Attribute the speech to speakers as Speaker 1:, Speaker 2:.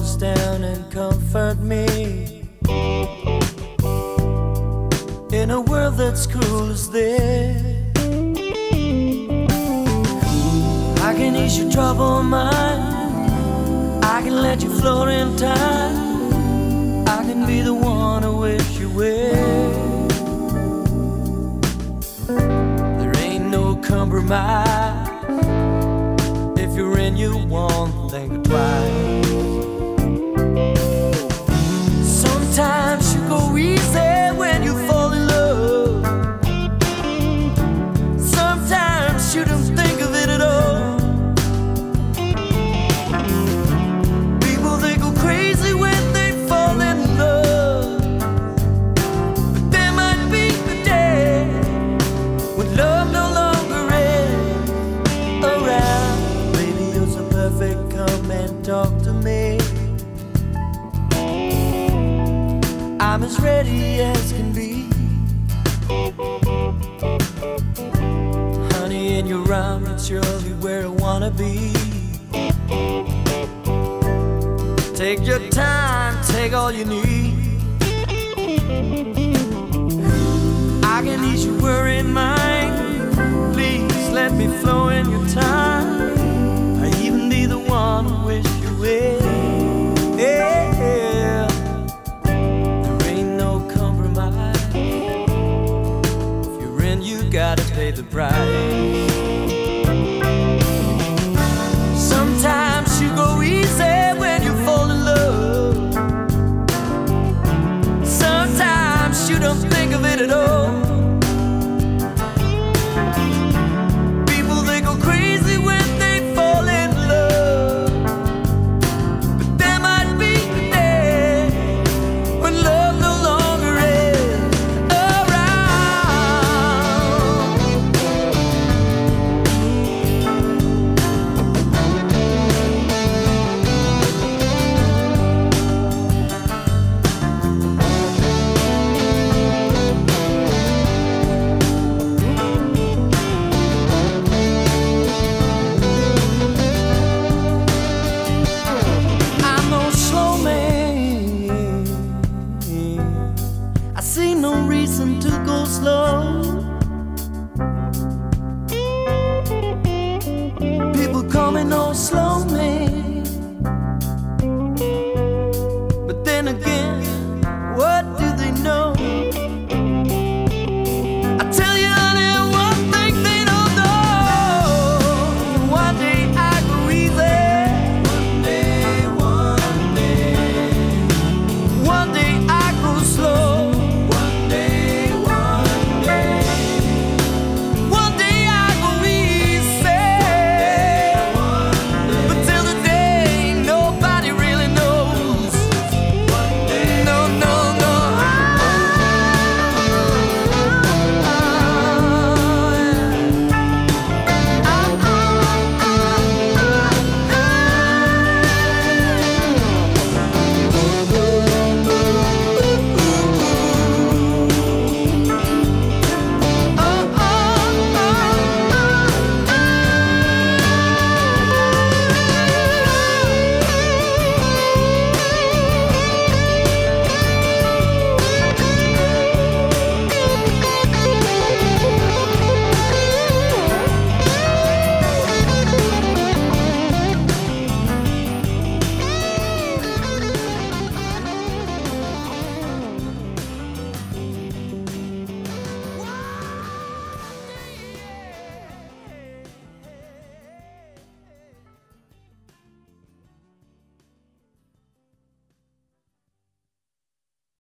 Speaker 1: us down and comfort me. In a world that's cruel as this, I can ease your troubled mind. I can let you float in time. I can be the one to wish you well. There ain't no compromise. If you're in, you won't think twice. Sometimes you go easy when you fall in love. Sometimes you don't think of it at all. People, they go crazy when they fall in love. But there might be a day when love no longer is around. Baby, you're so perfect, come and talk to me. I'm as ready as can be. Honey, in your arms, it's surely where I wanna be. Take your time, take all you need. I can ease your worried mind. Please let me flow in your time. I even be the one who wish you well. Yeah. You gotta pay the price. Sometimes you go easy when you fall in love. Sometimes you don't think of it at all. People, they go crazy when they fall in love. But there might be a day when love no longer is around. I see no reason to go slow. People call me no slow.